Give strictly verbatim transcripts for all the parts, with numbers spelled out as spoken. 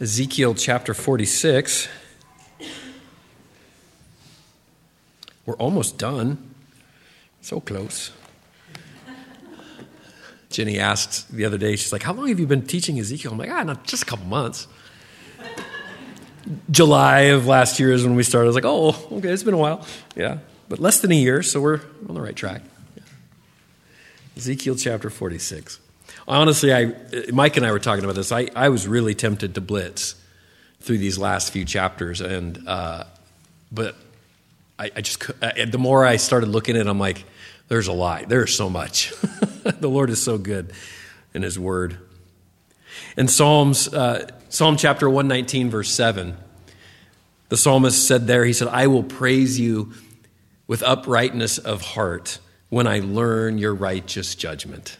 Ezekiel chapter forty-six. We're almost done. So close. Jenny asked the other day, she's like, how long have you been teaching Ezekiel? I'm like, ah, not just a couple months. July of last year is when we started. I was like, oh, okay, it's been a while. Yeah, but less than a year, so we're on the right track. Yeah. Ezekiel chapter forty-six. Honestly, I, Mike and I were talking about this. I, I was really tempted to blitz through these last few chapters, and uh, but I, I just could, I, the more I started looking at it, I'm like, there's a lot. There's so much. The Lord is so good in His Word. In Psalms, uh, Psalm chapter one nineteen, verse seven, the psalmist said there, he said, I will praise you with uprightness of heart when I learn your righteous judgment.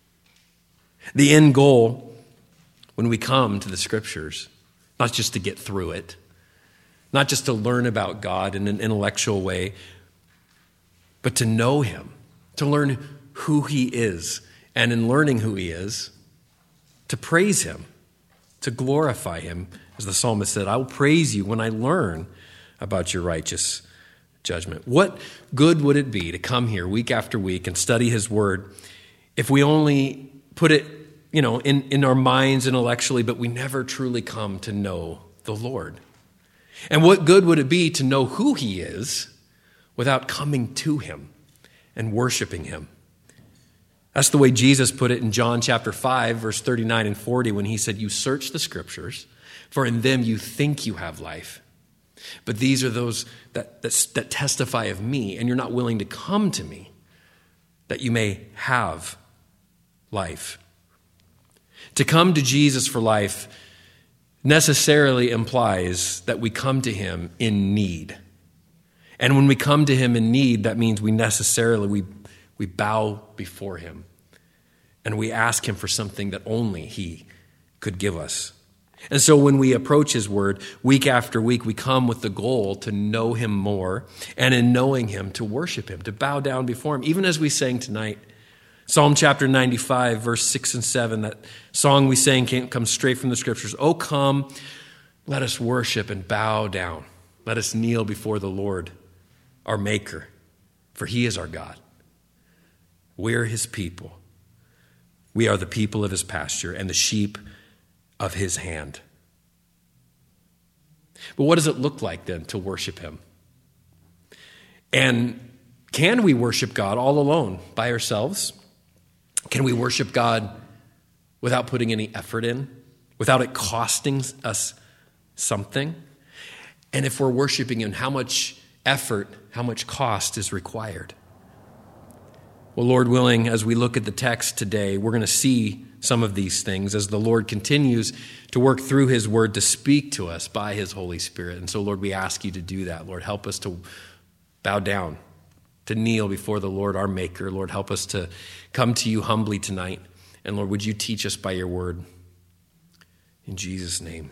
The end goal when we come to the Scriptures, not just to get through it, not just to learn about God in an intellectual way, but to know Him, to learn who He is, and in learning who He is, to praise Him, to glorify Him. As the psalmist said, I will praise you when I learn about your righteous judgment. What good would it be to come here week after week and study His Word if we only put it, you know, in, in our minds intellectually, but we never truly come to know the Lord? And what good would it be to know who He is without coming to Him and worshiping Him? That's the way Jesus put it in John chapter five, verse thirty-nine and forty, when He said, you search the Scriptures, for in them you think you have life. But these are those that, that, that testify of me, and you're not willing to come to me, that you may have life. To come to Jesus for life necessarily implies that we come to Him in need. And when we come to Him in need, that means we necessarily, we, we bow before Him. And we ask Him for something that only He could give us. And so when we approach His Word, week after week, we come with the goal to know Him more, and in knowing Him, to worship Him, to bow down before Him, even as we sang tonight. Psalm chapter ninety-five, verse six and seven, that song we sang came, comes straight from the Scriptures. Oh, come, let us worship and bow down. Let us kneel before the Lord, our Maker, for He is our God. We're His people. We are the people of His pasture and the sheep of His hand. But what does it look like then to worship Him? And can we worship God all alone by ourselves? Can we worship God without putting any effort in, without it costing us something? And if we're worshiping Him, how much effort, how much cost is required? Well, Lord willing, as we look at the text today, we're going to see some of these things as the Lord continues to work through His Word to speak to us by His Holy Spirit. And so, Lord, we ask You to do that. Lord, help us to bow down, to kneel before the Lord, our Maker. Lord, help us to come to You humbly tonight. And Lord, would You teach us by Your Word? In Jesus' name.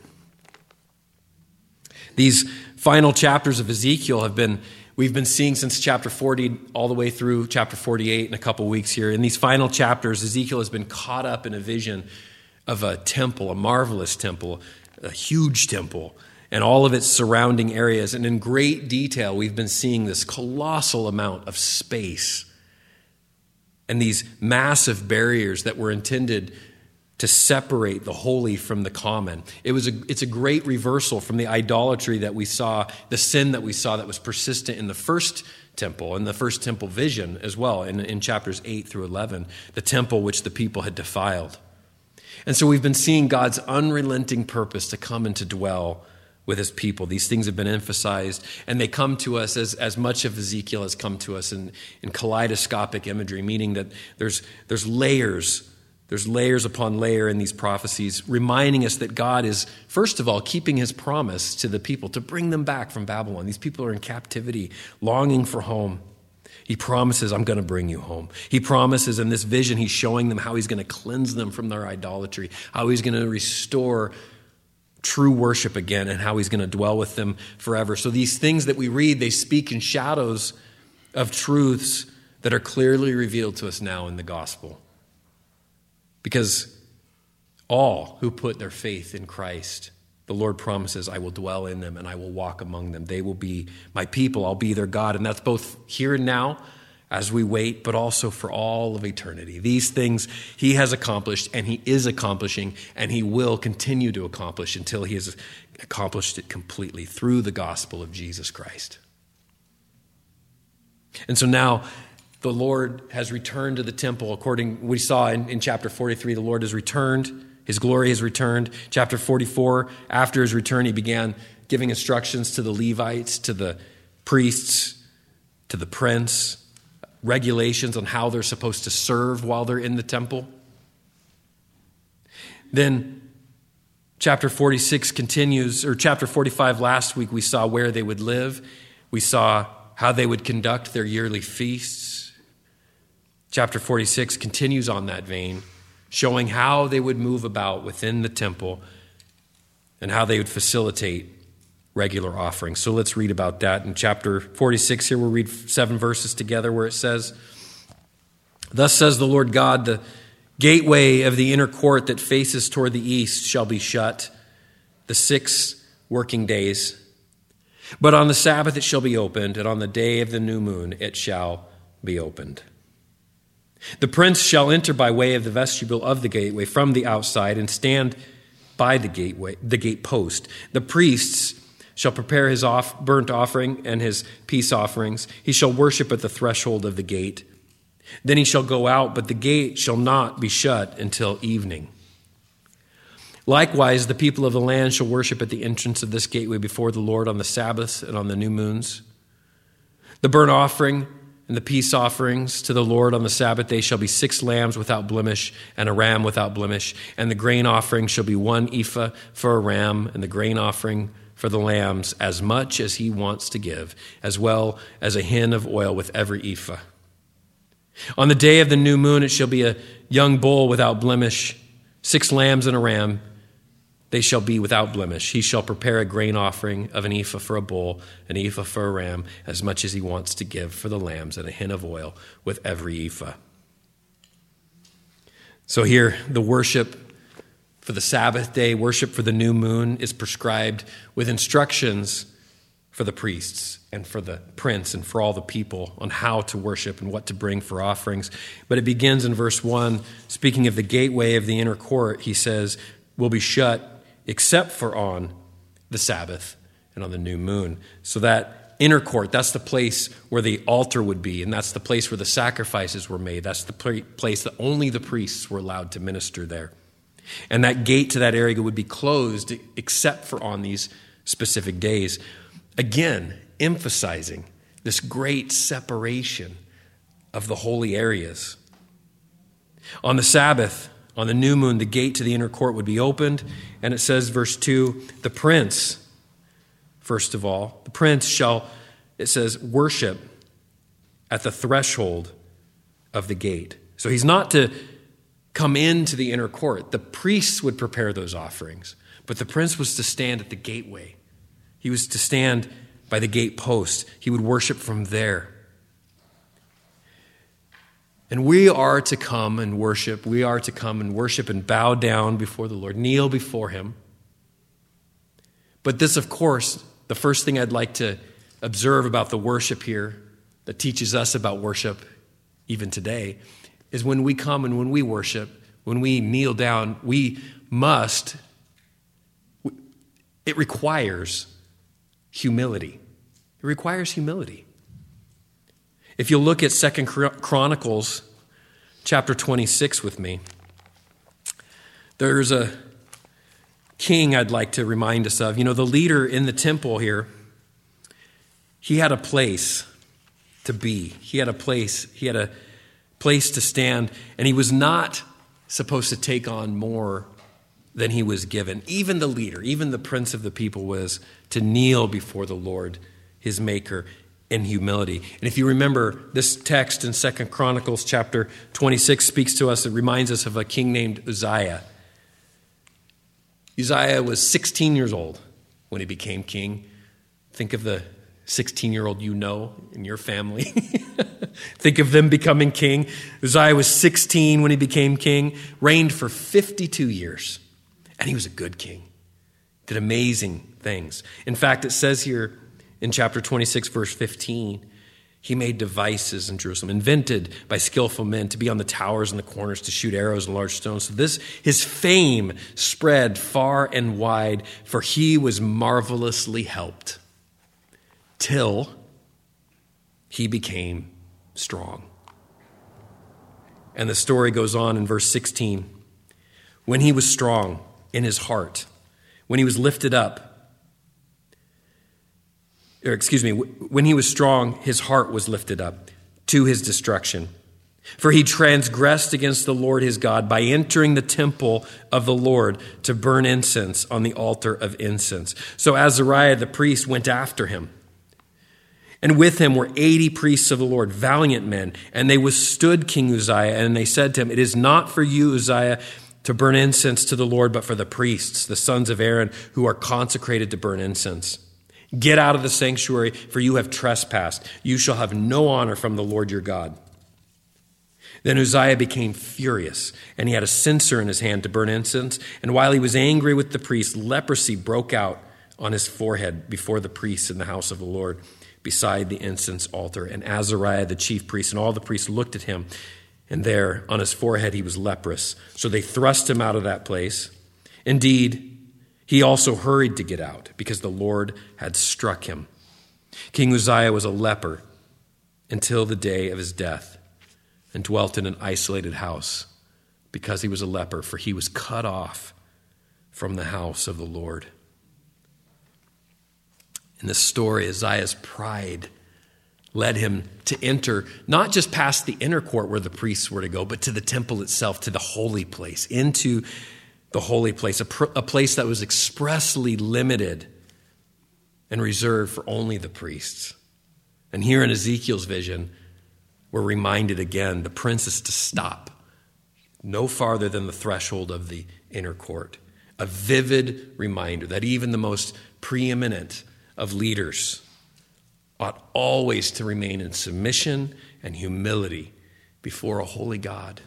These final chapters of Ezekiel have been, we've been seeing since chapter forty all the way through chapter forty-eight in a couple weeks here. In these final chapters, Ezekiel has been caught up in a vision of a temple, a marvelous temple, a huge temple, and all of its surrounding areas. And in great detail, we've been seeing this colossal amount of space and these massive barriers that were intended to separate the holy from the common. It was a, it's a great reversal from the idolatry that we saw, the sin that we saw that was persistent in the first temple, in the first temple vision as well, in, in chapters eight through eleven, the temple which the people had defiled. And so we've been seeing God's unrelenting purpose to come and to dwell with His people. These things have been emphasized, and they come to us as, as much of Ezekiel has come to us in, in kaleidoscopic imagery, meaning that there's, there's layers, there's layers upon layer in these prophecies, reminding us that God is, first of all, keeping His promise to the people to bring them back from Babylon. These people are in captivity, longing for home. He promises, I'm going to bring you home. He promises in this vision, He's showing them how He's going to cleanse them from their idolatry, how He's going to restore true worship again, and how He's going to dwell with them forever. So these things that we read, they speak in shadows of truths that are clearly revealed to us now in the gospel. Because all who put their faith in Christ the Lord promises, I will dwell in them and I will walk among them. They will be my people. I'll be their God. And that's both here and now as we wait, but also for all of eternity. These things he has accomplished and he is accomplishing and he will continue to accomplish until he has accomplished it completely through the gospel of Jesus Christ. And so now the Lord has returned to the temple. According we saw in, in chapter forty-three, the Lord has returned. His glory has returned. Chapter forty-four, after his return, he began giving instructions to the Levites, to the priests, to the prince, regulations on how they're supposed to serve while they're in the temple. Then chapter forty-six continues, or chapter forty-five last week, we saw where they would live. We saw how they would conduct their yearly feasts. Chapter forty-six continues on that vein, showing how they would move about within the temple and how they would facilitate regular offerings. So let's read about that. In chapter forty-six here, we'll read seven verses together where it says, Thus says the Lord God, the gateway of the inner court that faces toward the east shall be shut the six working days. But on the Sabbath it shall be opened, and on the day of the new moon it shall be opened. The prince shall enter by way of the vestibule of the gateway from the outside and stand by the gateway, the gate post. The priests shall prepare his off, burnt offering and his peace offerings. He shall worship at the threshold of the gate. Then he shall go out, but the gate shall not be shut until evening. Likewise, the people of the land shall worship at the entrance of this gateway before the Lord on the Sabbaths and on the new moons. The burnt offering and the peace offerings to the Lord on the Sabbath day shall be six lambs without blemish and a ram without blemish. And the grain offering shall be one ephah for a ram, and the grain offering for the lambs as much as he wants to give, as well as a hin of oil with every ephah. On the day of the new moon it shall be a young bull without blemish, six lambs and a ram. They shall be without blemish. He shall prepare a grain offering of an ephah for a bull, an ephah for a ram, as much as he wants to give for the lambs, and a hin of oil with every ephah. So here, the worship for the Sabbath day, worship for the new moon, is prescribed with instructions for the priests and for the prince and for all the people on how to worship and what to bring for offerings. But it begins in verse one, speaking of the gateway of the inner court, he says, will be shut except for on the Sabbath and on the new moon. So that inner court, that's the place where the altar would be, and that's the place where the sacrifices were made. That's the place that only the priests were allowed to minister there. And that gate to that area would be closed except for on these specific days. Again, emphasizing this great separation of the holy areas. On the Sabbath, on the new moon, the gate to the inner court would be opened. And it says, verse two, the prince, first of all, the prince shall, it says, worship at the threshold of the gate. So he's not to come into the inner court. The priests would prepare those offerings, but the prince was to stand at the gateway. He was to stand by the gate post. He would worship from there. And we are to come and worship. We are to come and worship and bow down before the Lord, kneel before him. But this, of course, the first thing I'd like to observe about the worship here that teaches us about worship even today is when we come and when we worship, when we kneel down, we must, it requires humility. It requires humility. If you look at Second Chronicles chapter twenty-six with me, there's a king I'd like to remind us of. You know, the leader in the temple here, he had a place to be. He had a place, he had a place to stand, and he was not supposed to take on more than he was given. Even the leader, even the prince of the people was to kneel before the Lord, his maker, in humility. And if you remember, this text in Second Chronicles chapter twenty-six speaks to us, it reminds us of a king named Uzziah. Uzziah was sixteen years old when he became king. Think of the sixteen-year-old you know in your family. Think of them becoming king. Uzziah was sixteen when he became king, reigned for fifty-two years. And he was a good king. did amazing things. In fact, it says here in chapter twenty-six, verse fifteen, he made devices in Jerusalem, invented by skillful men to be on the towers and the corners, to shoot arrows and large stones. So this, his fame spread far and wide, for he was marvelously helped till he became strong. And the story goes on in verse sixteen. When he was strong in his heart, when he was lifted up, or excuse me, when he was strong, his heart was lifted up to his destruction. For he transgressed against the Lord his God by entering the temple of the Lord to burn incense on the altar of incense. So Azariah the priest went after him. And with him were eighty priests of the Lord, valiant men. And they withstood King Uzziah, and they said to him, "It is not for you, Uzziah, to burn incense to the Lord, but for the priests, the sons of Aaron, who are consecrated to burn incense. Get out of the sanctuary, for you have trespassed. You shall have no honor from the Lord your God." Then Uzziah became furious, and he had a censer in his hand to burn incense. And while he was angry with the priests, leprosy broke out on his forehead before the priests in the house of the Lord, beside the incense altar. And Azariah, the chief priest, and all the priests looked at him, and there on his forehead he was leprous. So they thrust him out of that place. Indeed, he also hurried to get out, because the Lord had struck him. King Uzziah was a leper until the day of his death, and dwelt in an isolated house, because he was a leper, for he was cut off from the house of the Lord. In this story, Uzziah's pride led him to enter, not just past the inner court where the priests were to go, but to the temple itself, to the holy place, into the holy place, a, pr- a place that was expressly limited and reserved for only the priests. And here in Ezekiel's vision, we're reminded again, the prince is to stop no farther than the threshold of the inner court. A vivid reminder that even the most preeminent of leaders ought always to remain in submission and humility before a holy God.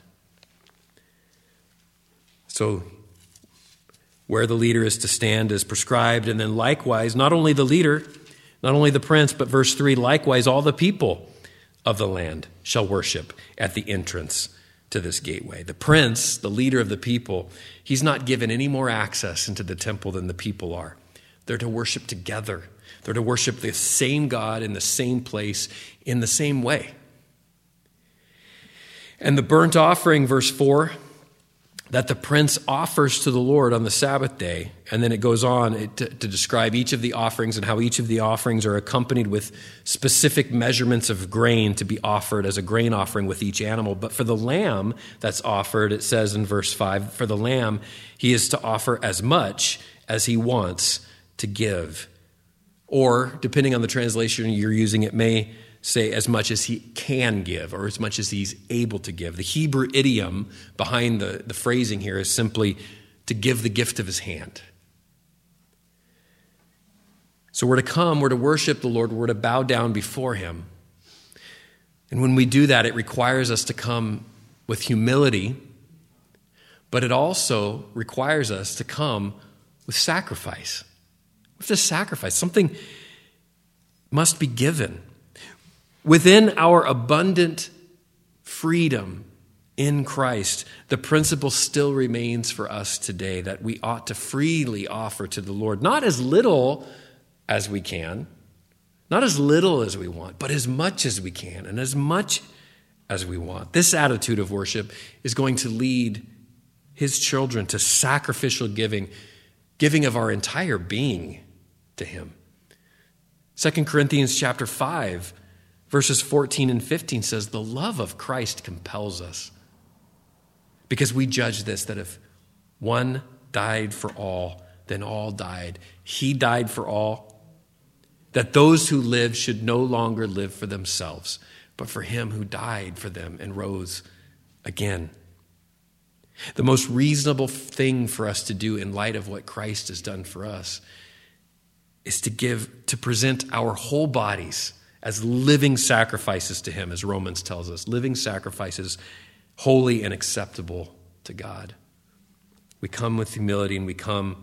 So, where the leader is to stand is prescribed, and then likewise, not only the leader, not only the prince, but verse three, likewise all the people of the land shall worship at the entrance to this gateway. The prince, the leader of the people, he's not given any more access into the temple than the people are. They're to worship together. They're to worship the same God in the same place, in the same way. And the burnt offering, verse four, that the prince offers to the Lord on the Sabbath day. And then it goes on to, to describe each of the offerings and how each of the offerings are accompanied with specific measurements of grain to be offered as a grain offering with each animal. But for the lamb that's offered, it says in verse five, for the lamb, he is to offer as much as he wants to give. Or, depending on the translation you're using, it may say as much as he can give or as much as he's able to give. The Hebrew idiom behind the, the phrasing here is simply to give the gift of his hand. So we're to come, we're to worship the Lord, we're to bow down before him. And when we do that, it requires us to come with humility, but it also requires us to come with sacrifice. We have to sacrifice. Something must be given. Within our abundant freedom in Christ, the principle still remains for us today that we ought to freely offer to the Lord, not as little as we can, not as little as we want, but as much as we can and as much as we want. This attitude of worship is going to lead his children to sacrificial giving, giving of our entire being to him. Second Corinthians chapter five, verses fourteen and fifteen says, the love of Christ compels us, because we judge this, that if one died for all, then all died. He died for all, that those who live should no longer live for themselves, but for him who died for them and rose again. The most reasonable thing for us to do in light of what Christ has done for us is to give, to present our whole bodies as living sacrifices to him, as Romans tells us, living sacrifices, holy and acceptable to God. We come with humility and we come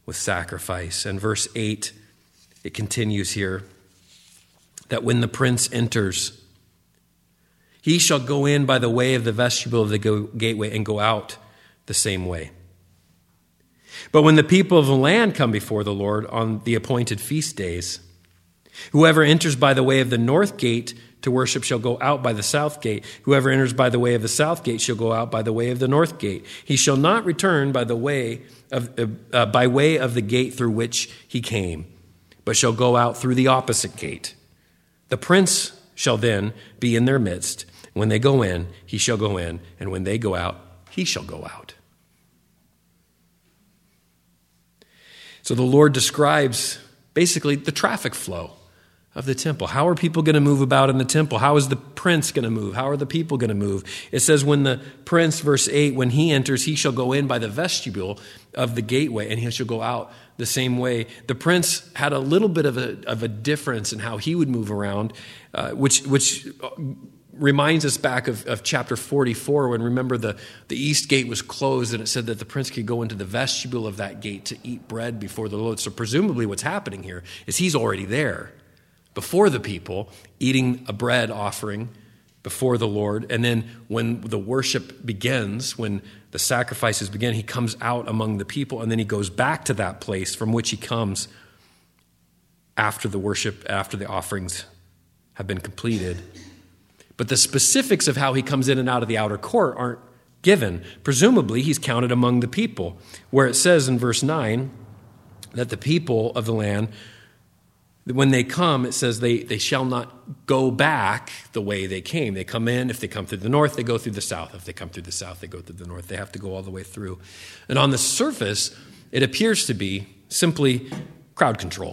with sacrifice. And verse eight, it continues here, that when the prince enters, he shall go in by the way of the vestibule of the gateway and go out the same way. But when the people of the land come before the Lord on the appointed feast days, whoever enters by the way of the north gate to worship shall go out by the south gate. Whoever enters by the way of the south gate shall go out by the way of the north gate. He shall not return by the way of uh, by way of the gate through which he came, but shall go out through the opposite gate. The prince shall then be in their midst. When they go in, he shall go in, and when they go out, he shall go out. So the Lord describes basically the traffic flow of the temple. How are people going to move about in the temple? How is the prince going to move? How are the people going to move? It says when the prince, verse eight, when he enters, he shall go in by the vestibule of the gateway, and he shall go out the same way. The prince had a little bit of a, of a difference in how he would move around, uh, which which reminds us back of, of chapter forty-four, when, remember, the, the east gate was closed, and it said that the prince could go into the vestibule of that gate to eat bread before the Lord. So presumably what's happening here is he's already there before the people, eating a bread offering before the Lord. And then when the worship begins, when the sacrifices begin, he comes out among the people, and then he goes back to that place from which he comes after the worship, after the offerings have been completed. But the specifics of how he comes in and out of the outer court aren't given. Presumably, he's counted among the people, where it says in verse nine that the people of the land, when they come, it says they, they shall not go back the way they came. They come in. If they come through the north, they go through the south. If they come through the south, they go through the north. They have to go all the way through. And on the surface, it appears to be simply crowd control.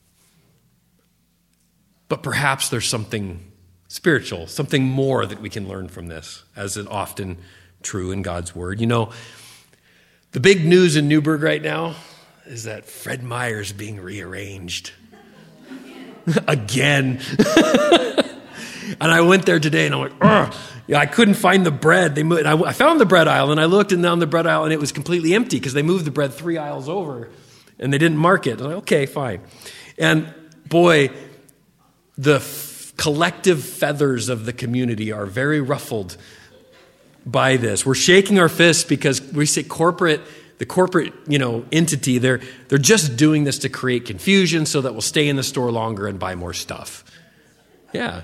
But perhaps there's something spiritual, something more that we can learn from this, as is often true in God's word. You know, the big news in Newburgh right now is that Fred Meyer's being rearranged. Again. And I went there today and I'm like, ugh. Yeah, I couldn't find the bread. They moved, I found the bread aisle, and I looked and down the bread aisle, and it was completely empty because they moved the bread three aisles over and they didn't mark it. I'm like, okay, fine. And boy, the f- collective feathers of the community are very ruffled by this. We're shaking our fists because we say corporate, the corporate, you know, entity, they're they're just doing this to create confusion so that we'll stay in the store longer and buy more stuff. Yeah.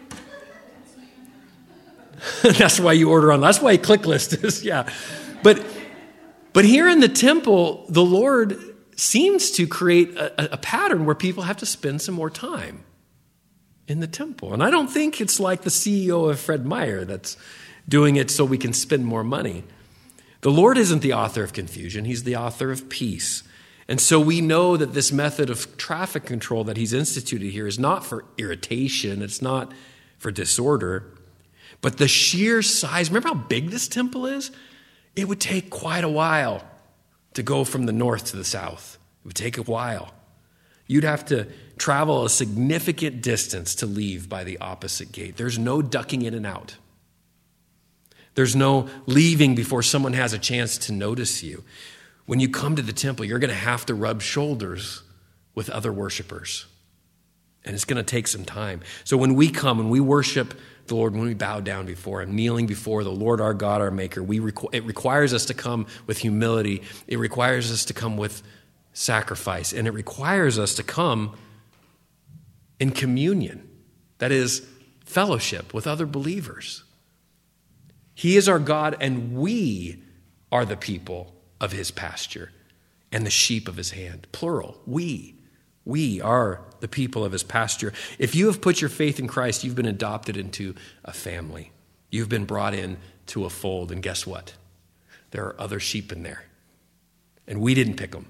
That's why you order on. That's why ClickList is, yeah. But but here in the temple, the Lord seems to create a, a pattern where people have to spend some more time in the temple. And I don't think it's like the C E O of Fred Meyer that's doing it so we can spend more money. The Lord isn't the author of confusion. He's the author of peace. And so we know that this method of traffic control that he's instituted here is not for irritation. It's not for disorder. But the sheer size, remember how big this temple is? It would take quite a while to go from the north to the south. It would take a while. You'd have to travel a significant distance to leave by the opposite gate. There's no ducking in and out. There's no leaving before someone has a chance to notice you. When you come to the temple, you're going to have to rub shoulders with other worshipers. And it's going to take some time. So when we come and we worship the Lord, when we bow down before Him, kneeling before the Lord our God, our Maker, we requ- it requires us to come with humility. It requires us to come with sacrifice. And it requires us to come in communion. That is, fellowship with other believers. He is our God, and we are the people of His pasture and the sheep of His hand. Plural, we. We are the people of His pasture. If you have put your faith in Christ, you've been adopted into a family. You've been brought in to a fold, and guess what? There are other sheep in there, and we didn't pick them.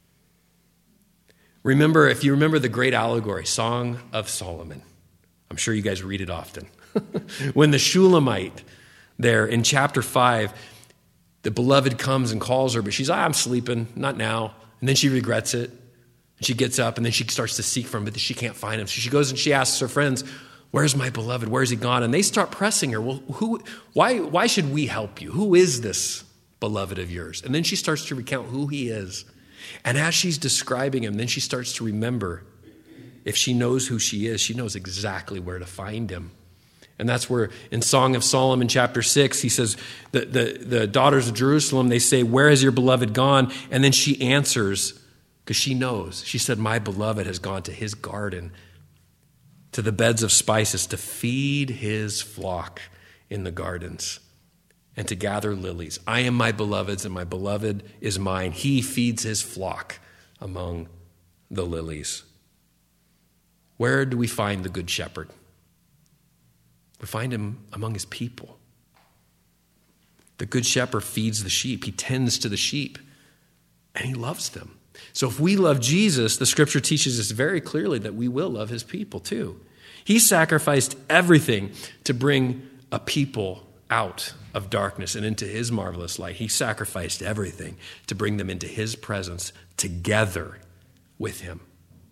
Remember, if you remember the great allegory, Song of Solomon, I'm sure you guys read it often. When the Shulamite there in chapter five, the beloved comes and calls her, but she's, ah, I'm sleeping, not now. And then she regrets it. And she gets up and then she starts to seek for him, but she can't find him. So she goes and she asks her friends, where's my beloved? Where's he gone? And they start pressing her. Well, who, why, why should we help you? Who is this beloved of yours? And then she starts to recount who he is. And as she's describing him, then she starts to remember, if she knows who she is, she knows exactly where to find him. And that's where in Song of Solomon chapter six, he says, the, the, the daughters of Jerusalem, they say, where has your beloved gone? And then she answers, because she knows. She said, my beloved has gone to his garden, to the beds of spices, to feed his flock in the gardens and to gather lilies. I am my beloved's and my beloved is mine. He feeds his flock among the lilies. Where do we find the good shepherd? We find him among his people. The good shepherd feeds the sheep. He tends to the sheep, and he loves them. So if we love Jesus, the scripture teaches us very clearly that we will love his people too. He sacrificed everything to bring a people out of darkness and into his marvelous light. He sacrificed everything to bring them into his presence together with him.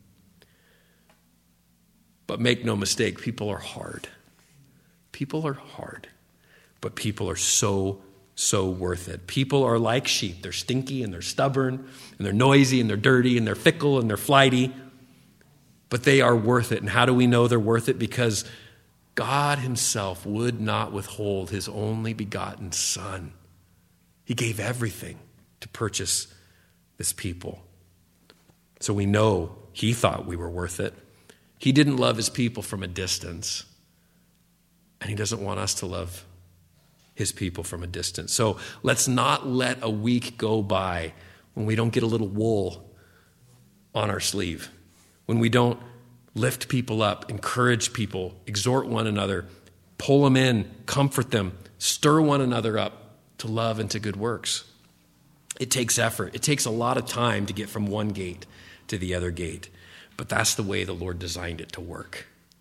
But make no mistake, people are hard. People are hard, but people are so, so worth it. People are like sheep. They're stinky and they're stubborn and they're noisy and they're dirty and they're fickle and they're flighty, but they are worth it. And how do we know they're worth it? Because God himself would not withhold his only begotten Son. He gave everything to purchase this people. So we know he thought we were worth it. He didn't love his people from a distance. And he doesn't want us to love his people from a distance. So let's not let a week go by when we don't get a little wool on our sleeve, when we don't lift people up, encourage people, exhort one another, pull them in, comfort them, stir one another up to love and to good works. It takes effort. It takes a lot of time to get from one gate to the other gate. But that's the way the Lord designed it to work.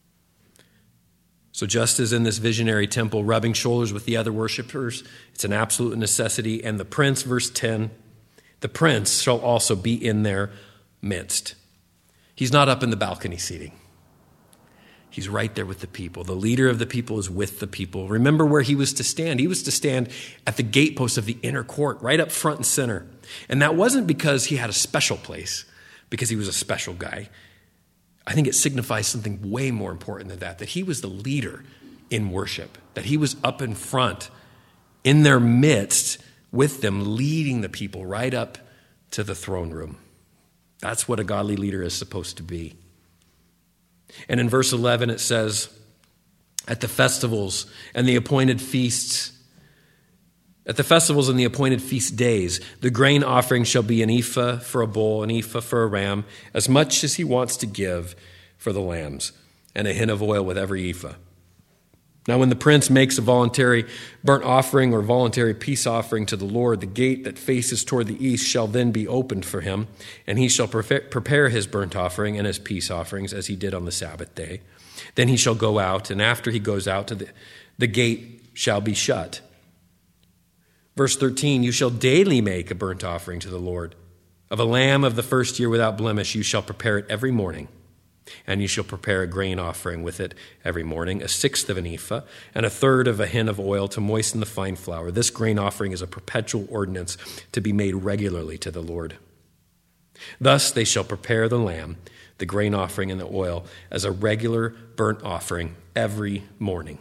So just as in this visionary temple, rubbing shoulders with the other worshipers, it's an absolute necessity. And the prince, verse ten, the prince shall also be in their midst. He's not up in the balcony seating. He's right there with the people. The leader of the people is with the people. Remember where he was to stand. He was to stand at the gatepost of the inner court, right up front and center. And that wasn't because he had a special place, because he was a special guy. I think it signifies something way more important than that, that he was the leader in worship, that he was up in front, in their midst, with them, leading the people right up to the throne room. That's what a godly leader is supposed to be. And in verse eleven it says, at the festivals and the appointed feasts, at the festivals and the appointed feast days, the grain offering shall be an ephah for a bull, an ephah for a ram, as much as he wants to give for the lambs, and a hin of oil with every ephah. Now when the prince makes a voluntary burnt offering or voluntary peace offering to the Lord, the gate that faces toward the east shall then be opened for him, and he shall prepare his burnt offering and his peace offerings as he did on the Sabbath day. Then he shall go out, and after he goes out, to the, the gate shall be shut. Verse thirteen, you shall daily make a burnt offering to the Lord. Of a lamb of the first year without blemish, you shall prepare it every morning. And you shall prepare a grain offering with it every morning, a sixth of an ephah, and a third of a hin of oil to moisten the fine flour. This grain offering is a perpetual ordinance to be made regularly to the Lord. Thus they shall prepare the lamb, the grain offering, and the oil as a regular burnt offering every morning.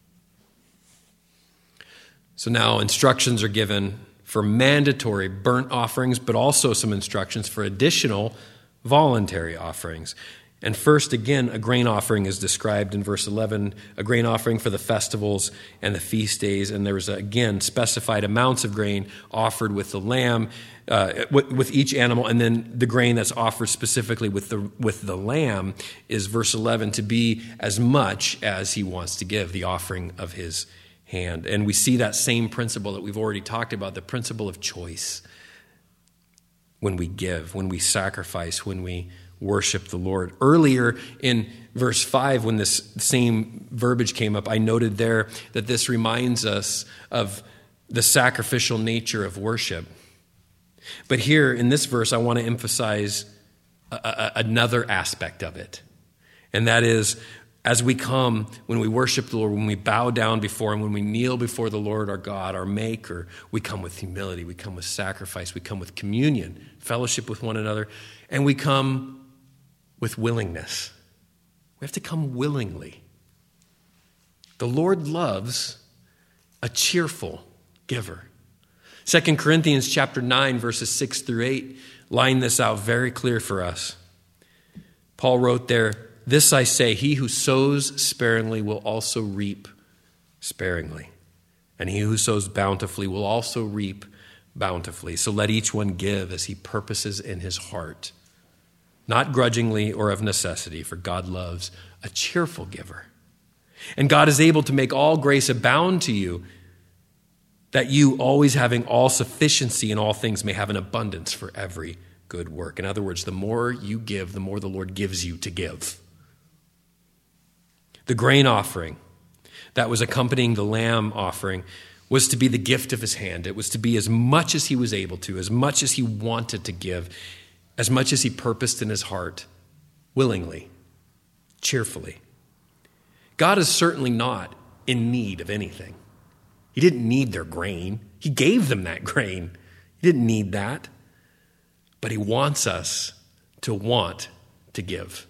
So now instructions are given for mandatory burnt offerings, but also some instructions for additional voluntary offerings. And first, again, a grain offering is described in verse eleven, a grain offering for the festivals and the feast days. And there's, again, specified amounts of grain offered with the lamb, uh, with, with each animal. And then the grain that's offered specifically with the, with the lamb is, verse eleven, to be as much as he wants to give, the offering of his hand. And we see that same principle that we've already talked about, the principle of choice. When we give, when we sacrifice, when we worship the Lord. Earlier in verse five, when this same verbiage came up, I noted there that this reminds us of the sacrificial nature of worship. But here in this verse, I want to emphasize a, a, another aspect of it. And that is as we come, when we worship the Lord, when we bow down before him, when we kneel before the Lord our God, our Maker, we come with humility, we come with sacrifice, we come with communion, fellowship with one another, and we come with willingness. We have to come willingly. The Lord loves a cheerful giver. Second Corinthians chapter nine, verses six through eight, line this out very clear for us. Paul wrote there, "This I say, he who sows sparingly will also reap sparingly. And he who sows bountifully will also reap bountifully. So let each one give as he purposes in his heart, not grudgingly or of necessity, for God loves a cheerful giver. And God is able to make all grace abound to you, that you, always having all sufficiency in all things, may have an abundance for every good work." In other words, the more you give, the more the Lord gives you to give. The grain offering that was accompanying the lamb offering was to be the gift of his hand. It was to be as much as he was able to, as much as he wanted to give, as much as he purposed in his heart, willingly, cheerfully. God is certainly not in need of anything. He didn't need their grain. He gave them that grain. He didn't need that. But he wants us to want to give.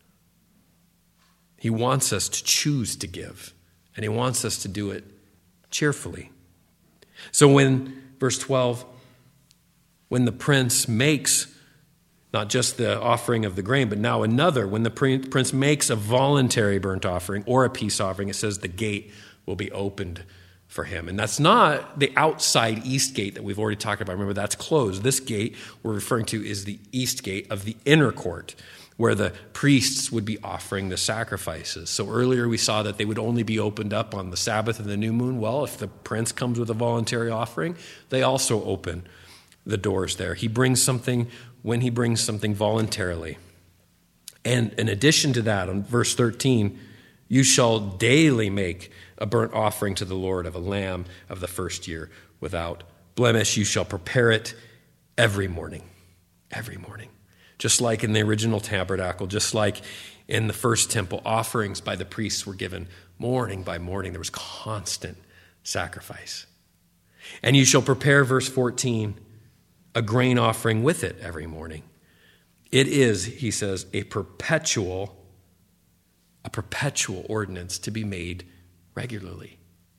He wants us to choose to give. And he wants us to do it cheerfully. So when, verse twelve, when the prince makes not just the offering of the grain, but now another, when the prince makes a voluntary burnt offering or a peace offering, it says the gate will be opened for him. And that's not the outside east gate that we've already talked about. Remember, that's closed. This gate we're referring to is the east gate of the inner court, where the priests would be offering the sacrifices. So earlier we saw that they would only be opened up on the Sabbath and the new moon. Well, if the prince comes with a voluntary offering, they also open the doors there. He brings something when he brings something voluntarily. And in addition to that, on verse thirteen, you shall daily make a burnt offering to the Lord of a lamb of the first year without blemish. You shall prepare it every morning. Every morning. Just like in the original tabernacle, just like in the first temple, offerings by the priests were given morning by morning. There was constant sacrifice. And you shall prepare, verse fourteen, a grain offering with it every morning. It is, he says, a perpetual, a perpetual ordinance to be made regularly.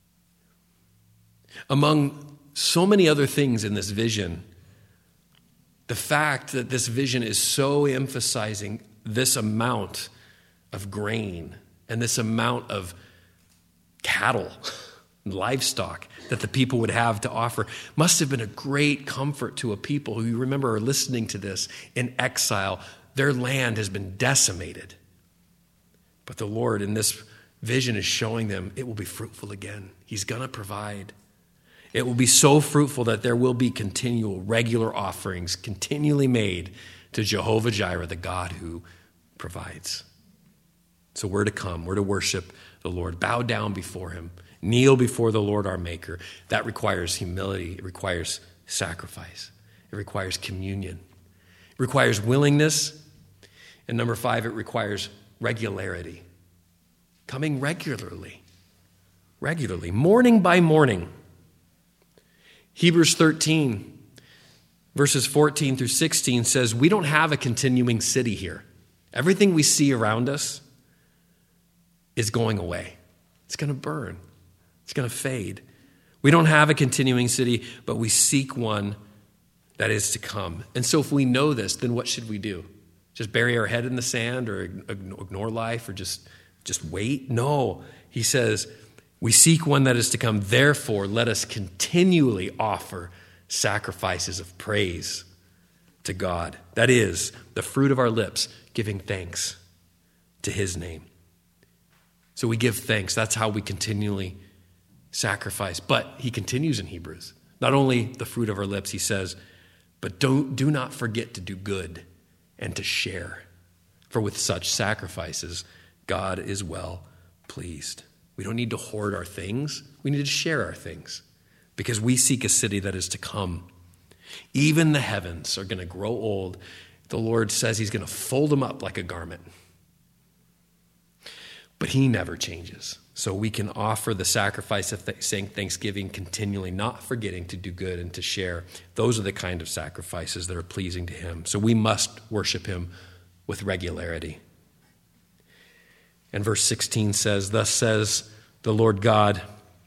Among so many other things in this vision, the fact that this vision is so emphasizing this amount of grain and this amount of cattle, livestock that the people would have to offer must have been a great comfort to a people who, you remember, are listening to this in exile. Their land has been decimated. But the Lord in this vision is showing them it will be fruitful again. He's going to provide. It will be so fruitful that there will be continual, regular offerings continually made to Jehovah Jireh, the God who provides. So we're to come. We're to worship the Lord. Bow down before him. Kneel before the Lord our Maker. That requires humility. It requires sacrifice. It requires communion. It requires willingness. And number five, it requires regularity. Coming regularly. Regularly. Morning by morning. Hebrews thirteen, verses fourteen through sixteen says, we don't have a continuing city here. Everything we see around us is going away. It's going to burn. It's going to fade. We don't have a continuing city, but we seek one that is to come. And so if we know this, then what should we do? Just bury our head in the sand or ignore life or just, just wait? No. He says, we seek one that is to come. Therefore, let us continually offer sacrifices of praise to God. That is, the fruit of our lips, giving thanks to his name. So we give thanks. That's how we continually sacrifice. But he continues in Hebrews. Not only the fruit of our lips, he says, but don't, do not forget to do good and to share. For with such sacrifices, God is well pleased. We don't need to hoard our things. We need to share our things because we seek a city that is to come. Even the heavens are going to grow old. The Lord says he's going to fold them up like a garment. But he never changes. So we can offer the sacrifice of th- saying thanksgiving continually, not forgetting to do good and to share. Those are the kind of sacrifices that are pleasing to him. So we must worship him with regularity. And verse sixteen says, thus says the Lord God,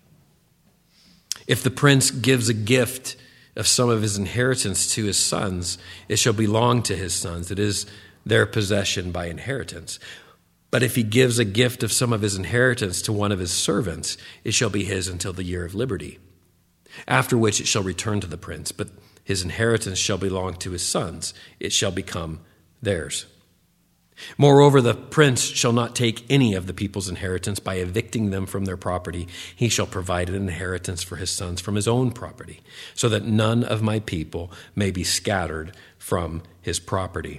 if the prince gives a gift of some of his inheritance to his sons, it shall belong to his sons. It is their possession by inheritance. But if he gives a gift of some of his inheritance to one of his servants, it shall be his until the year of liberty, after which it shall return to the prince. But his inheritance shall belong to his sons. It shall become theirs. Moreover, the prince shall not take any of the people's inheritance by evicting them from their property. He shall provide an inheritance for his sons from his own property, so that none of my people may be scattered from his property.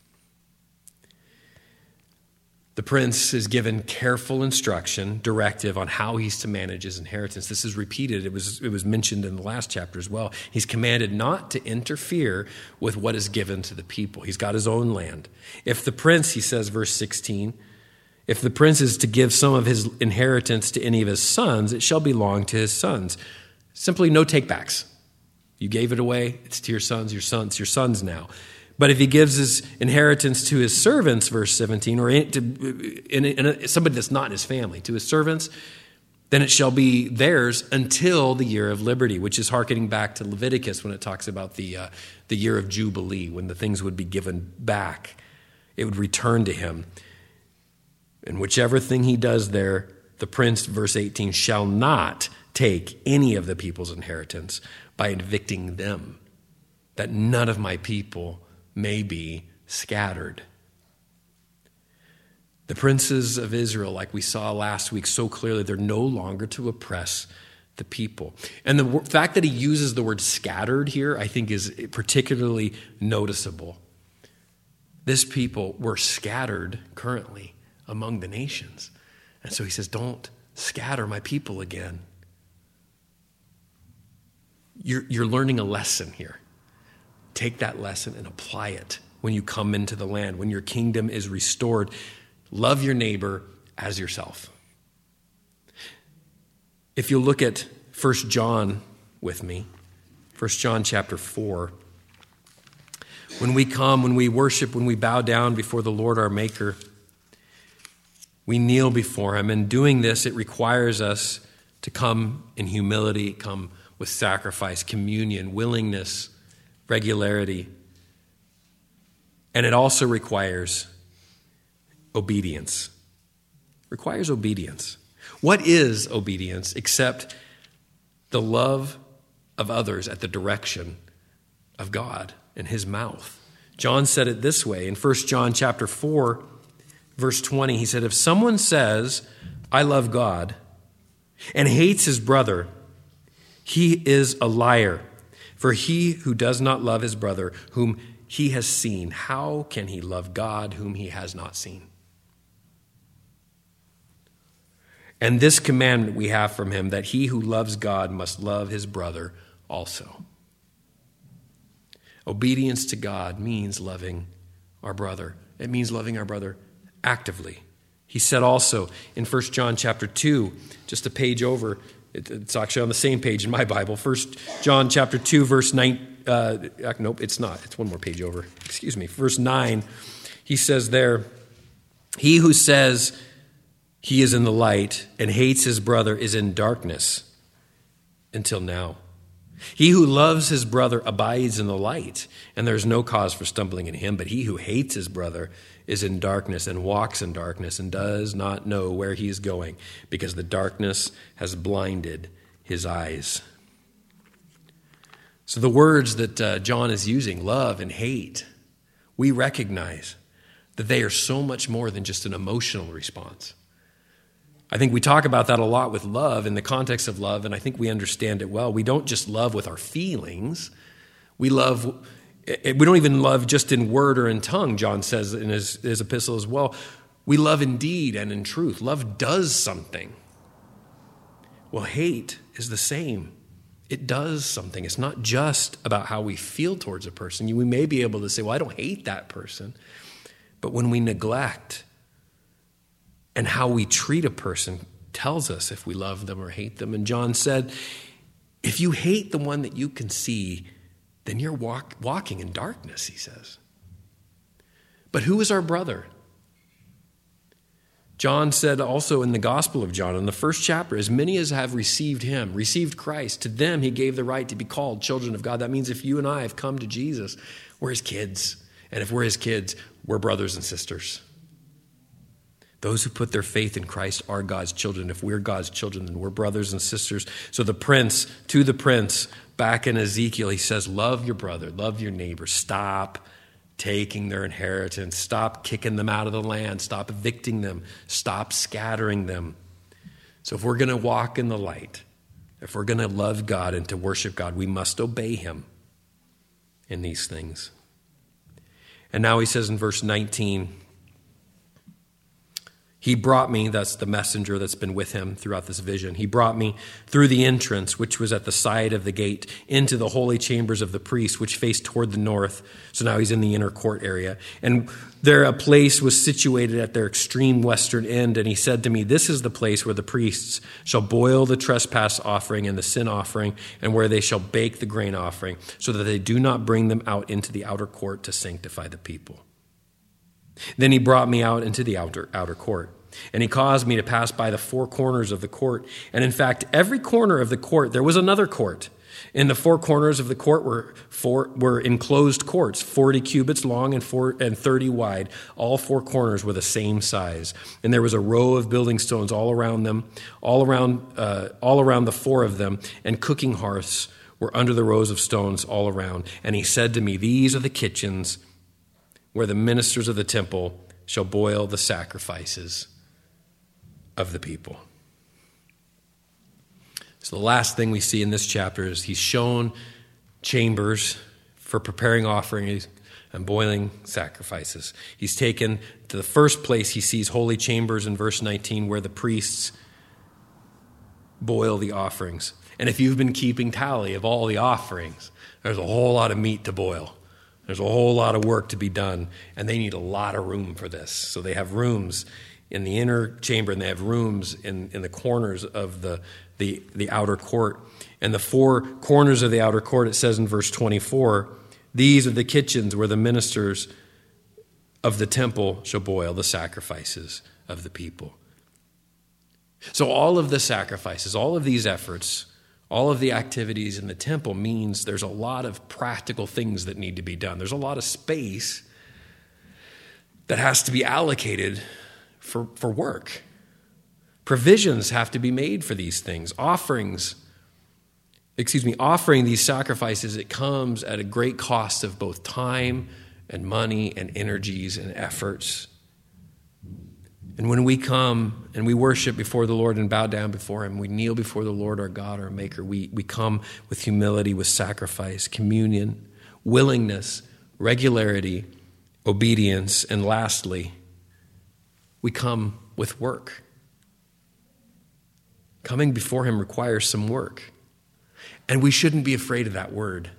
The prince is given careful instruction, directive on how he's to manage his inheritance. This is repeated. It was, it was mentioned in the last chapter as well. He's commanded not to interfere with what is given to the people. He's got his own land. If the prince, he says, verse sixteen, if the prince is to give some of his inheritance to any of his sons, it shall belong to his sons. Simply no takebacks. You gave it away, it's to your sons, your sons, your sons now. But if he gives his inheritance to his servants, verse seventeen, or in, to, in, in somebody that's not in his family, to his servants, then it shall be theirs until the year of liberty, which is hearkening back to Leviticus when it talks about the, uh, the year of Jubilee, when the things would be given back. It would return to him. And whichever thing he does there, the prince, verse eighteen, shall not take any of the people's inheritance by evicting them, that none of my people may be scattered. The princes of Israel, like we saw last week so clearly, they're no longer to oppress the people. And the fact that he uses the word scattered here, I think, is particularly noticeable. This people were scattered currently among the nations. And so he says, don't scatter my people again. You're, you're learning a lesson here. Take that lesson and apply it when you come into the land, when your kingdom is restored. Love your neighbor as yourself. If you look at First John with me, First John chapter four, when we come, when we worship, when we bow down before the Lord our Maker, we kneel before him. And doing this, it requires us to come in humility, come with sacrifice, communion, willingness, regularity. And it also requires obedience. Requires obedience. What is obedience except the love of others at the direction of God and his mouth? John said it this way in First John chapter four, verse twenty. He said, if someone says, I love God, and hates his brother, he is a liar. For he who does not love his brother, whom he has seen, how can he love God whom he has not seen? And this commandment we have from him, that he who loves God must love his brother also. Obedience to God means loving our brother. It means loving our brother actively. He said also in First John chapter two, just a page over, it's actually on the same page in my Bible. First John chapter two, verse nine. Uh, nope, it's not. It's one more page over. Excuse me. Verse nine. He says there, he who says he is in the light and hates his brother is in darkness until now. He who loves his brother abides in the light, and there is no cause for stumbling in him. But he who hates his brother is in darkness and walks in darkness and does not know where he is going, because the darkness has blinded his eyes. So the words that uh, John is using, love and hate, we recognize that they are so much more than just an emotional response. I think we talk about that a lot with love in the context of love, and I think we understand it well. We don't just love with our feelings. We love, we don't even love just in word or in tongue, John says in his, his epistle as well. We love in deed and in truth. Love does something. Well, hate is the same. It does something. It's not just about how we feel towards a person. We may be able to say, well, I don't hate that person. But when we neglect And how we treat a person tells us if we love them or hate them. And John said, if you hate the one that you can see, then you're walk, walking in darkness, he says. But who is our brother? John said also in the Gospel of John, in the first chapter, as many as have received him, received Christ, to them he gave the right to be called children of God. That means if you and I have come to Jesus, we're his kids. And if we're his kids, we're brothers and sisters. Those who put their faith in Christ are God's children. If we're God's children, then we're brothers and sisters. So the prince, to the prince, back in Ezekiel, he says, love your brother, love your neighbor. Stop taking their inheritance. Stop kicking them out of the land. Stop evicting them. Stop scattering them. So if we're going to walk in the light, if we're going to love God and to worship God, we must obey him in these things. And now he says in verse nineteen, he brought me, that's the messenger that's been with him throughout this vision. He brought me through the entrance, which was at the side of the gate, into the holy chambers of the priests, which faced toward the north. So now he's in the inner court area. And there a place was situated at their extreme western end. And he said to me, this is the place where the priests shall boil the trespass offering and the sin offering, and where they shall bake the grain offering, so that they do not bring them out into the outer court to sanctify the people. Then he brought me out into the outer outer court, and he caused me to pass by the four corners of the court. And in fact, every corner of the court, there was another court. In the four corners of the court were four were enclosed courts, forty cubits long and four and thirty wide. All four corners were the same size, and there was a row of building stones all around them, all around uh, all around the four of them, and cooking hearths were under the rows of stones all around. And he said to me, these are the kitchens where the ministers of the temple shall boil the sacrifices of the people. So the last thing we see in this chapter is he's shown chambers for preparing offerings and boiling sacrifices. He's taken to the first place he sees holy chambers in verse nineteen, where the priests boil the offerings. And if you've been keeping tally of all the offerings, there's a whole lot of meat to boil. There's a whole lot of work to be done, and they need a lot of room for this. So they have rooms in the inner chamber, and they have rooms in, in the corners of the, the, the outer court. And the four corners of the outer court, it says in verse twenty-four, these are the kitchens where the ministers of the temple shall boil the sacrifices of the people. So all of the sacrifices, all of these efforts, all of the activities in the temple means there's a lot of practical things that need to be done. There's a lot of space that has to be allocated for, for work. Provisions have to be made for these things. Offerings, excuse me, offering these sacrifices, it comes at a great cost of both time and money and energies and efforts. And when we come and we worship before the Lord and bow down before him, we kneel before the Lord our God, our Maker. We, we come with humility, with sacrifice, communion, willingness, regularity, obedience, and lastly, we come with work. Coming before him requires some work. And we shouldn't be afraid of that word.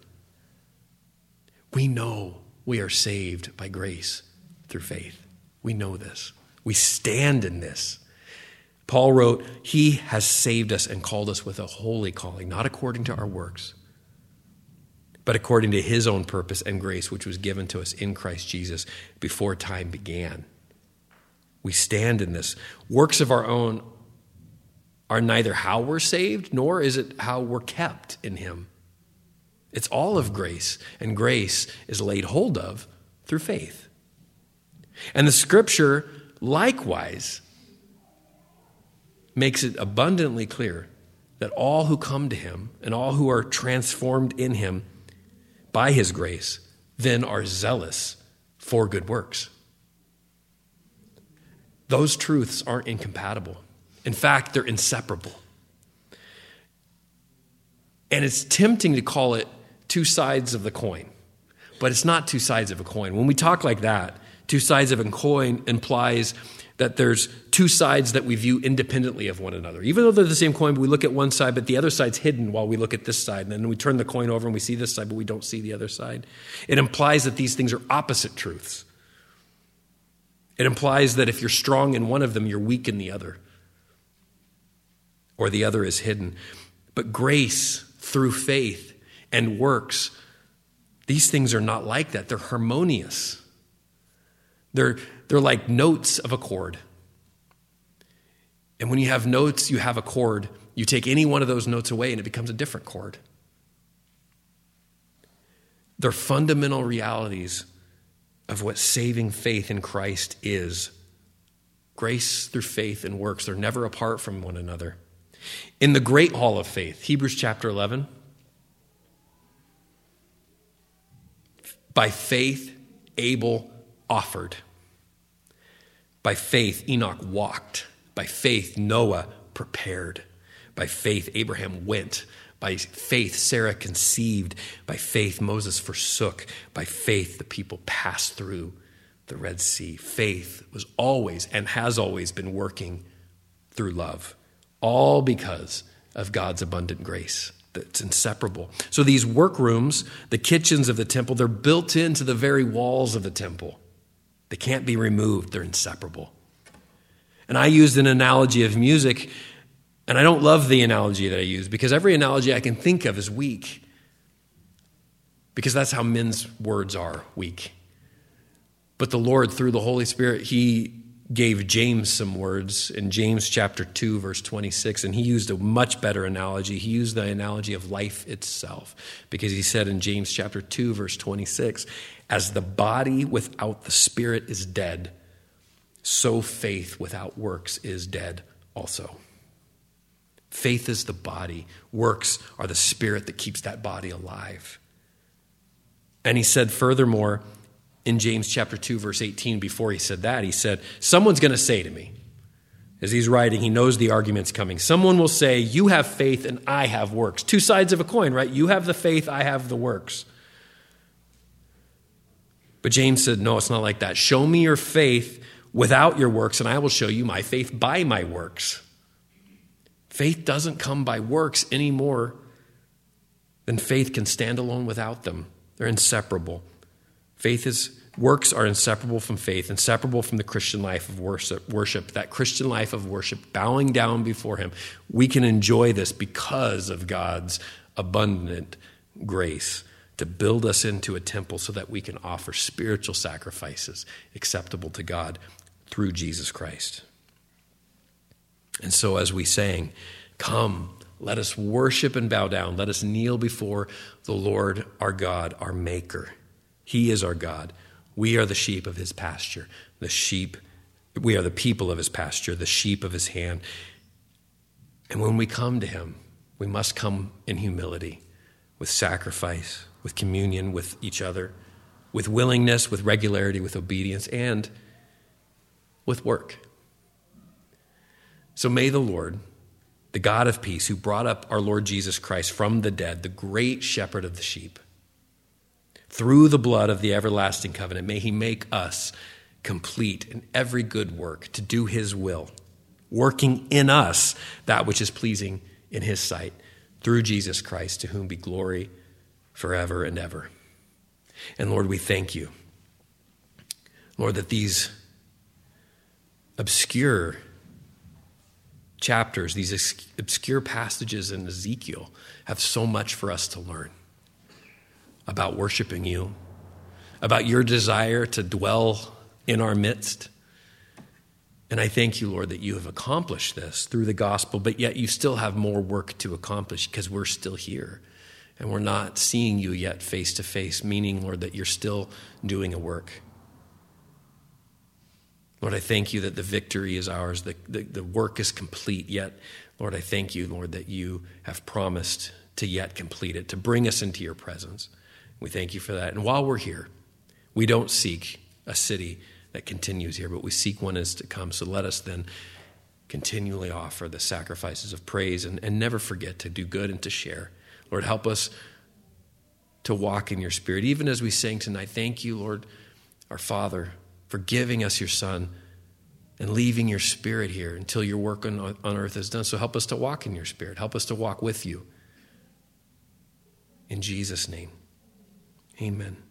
We know we are saved by grace through faith. We know this. We stand in this. Paul wrote, he has saved us and called us with a holy calling, not according to our works, but according to his own purpose and grace, which was given to us in Christ Jesus before time began. We stand in this. Works of our own are neither how we're saved, nor is it how we're kept in him. It's all of grace, and grace is laid hold of through faith. And the scripture likewise makes it abundantly clear that all who come to him and all who are transformed in him by his grace then are zealous for good works. Those truths aren't incompatible. In fact, they're inseparable. And it's tempting to call it two sides of the coin, but it's not two sides of a coin. When we talk like that, two sides of a coin implies that there's two sides that we view independently of one another. Even though they're the same coin, we look at one side, but the other side's hidden while we look at this side. And then we turn the coin over and we see this side, but we don't see the other side. It implies that these things are opposite truths. It implies that if you're strong in one of them, you're weak in the other, or the other is hidden. But grace through faith and works, these things are not like that. They're harmonious. They're, they're like notes of a chord. And when you have notes, you have a chord. You take any one of those notes away and it becomes a different chord. They're fundamental realities of what saving faith in Christ is. Grace through faith and works, they're never apart from one another. In the great hall of faith, Hebrews chapter eleven, by faith, Abel offered. By faith, Enoch walked. By faith, Noah prepared. By faith, Abraham went. By faith, Sarah conceived. By faith, Moses forsook. By faith, the people passed through the Red Sea. Faith was always and has always been working through love, all because of God's abundant grace that's inseparable. So these workrooms, the kitchens of the temple, they're built into the very walls of the temple. They can't be removed. They're inseparable. And I used an analogy of music. And I don't love the analogy that I use because every analogy I can think of is weak. Because that's how men's words are, weak. But the Lord, through the Holy Spirit, he gave James some words in James chapter two, verse twenty-six, and he used a much better analogy. He used the analogy of life itself because he said in James chapter two, verse twenty-six, as the body without the spirit is dead, so faith without works is dead also. Faith is the body. Works are the spirit that keeps that body alive. And he said furthermore, in James chapter two, verse eighteen, before he said that, he said, someone's going to say to me, as he's writing, he knows the argument's coming. Someone will say, you have faith and I have works. Two sides of a coin, right? You have the faith, I have the works. But James said, no, it's not like that. Show me your faith without your works, and I will show you my faith by my works. Faith doesn't come by works any more than faith can stand alone without them. They're inseparable. Faith is, works are inseparable from faith, inseparable from the Christian life of worship, worship, that Christian life of worship, bowing down before him. We can enjoy this because of God's abundant grace to build us into a temple so that we can offer spiritual sacrifices acceptable to God through Jesus Christ. And so as we sang, come, let us worship and bow down. Let us kneel before the Lord our God, our Maker. He is our God. We are the sheep of his pasture. The sheep, we are the people of his pasture, the sheep of his hand. And when we come to him, we must come in humility, with sacrifice, with communion with each other, with willingness, with regularity, with obedience, and with work. So may the Lord, the God of peace, who brought up our Lord Jesus Christ from the dead, the great shepherd of the sheep, through the blood of the everlasting covenant, may he make us complete in every good work to do his will, working in us that which is pleasing in his sight, through Jesus Christ, to whom be glory forever and ever. And Lord, we thank you, Lord, that these obscure chapters, these obscure passages in Ezekiel have so much for us to learn about worshiping you, about your desire to dwell in our midst. And I thank you, Lord, that you have accomplished this through the gospel, but yet you still have more work to accomplish because we're still here and we're not seeing you yet face to face, meaning, Lord, that you're still doing a work. Lord, I thank you that the victory is ours, the, the, the work is complete, yet, Lord, I thank you, Lord, that you have promised to yet complete it, to bring us into your presence. We thank you for that. And while we're here, we don't seek a city that continues here, but we seek one as to come. So let us then continually offer the sacrifices of praise and, and never forget to do good and to share. Lord, help us to walk in your spirit. Even as we sang tonight, thank you, Lord, our Father, for giving us your Son and leaving your Spirit here until your work on, on earth is done. So help us to walk in your Spirit. Help us to walk with you. In Jesus' name, amen.